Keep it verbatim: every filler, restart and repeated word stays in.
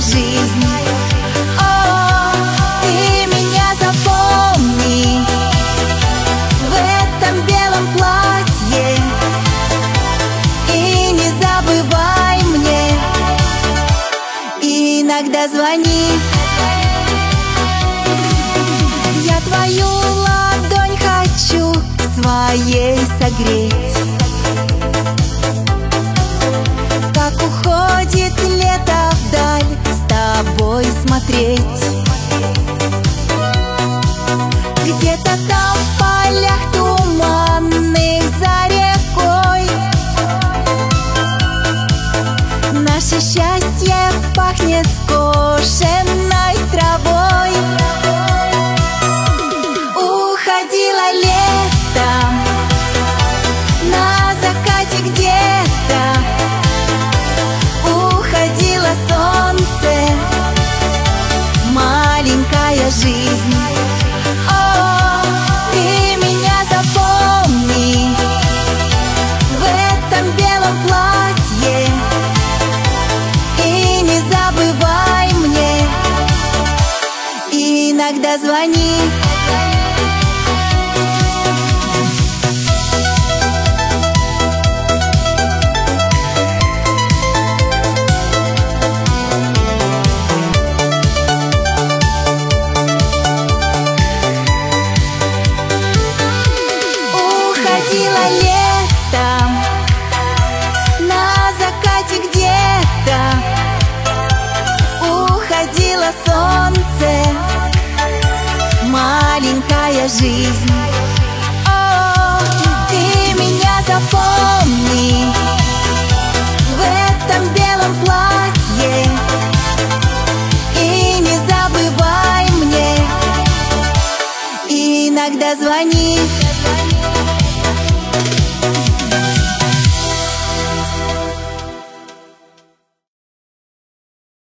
жизнь. О, ты меня запомни в этом белом платье и не забывай мне иногда звони. Я твою ладонь хочу своей согреть, как уходит лето вдаль, с тобой смотреть. Где-то там в полях туманных за рекой наше счастье пахнет скошенной травой. Уходило лето, на закате где-то уходило солнце, маленькая жизнь. О, ты меня запомни в этом белом платье и не забывай мне иногда звони. Уходило лето, на закате где-то уходило солнце, маленькая жизнь. О, ты меня запомни в этом белом платье и не забывай мне иногда звони.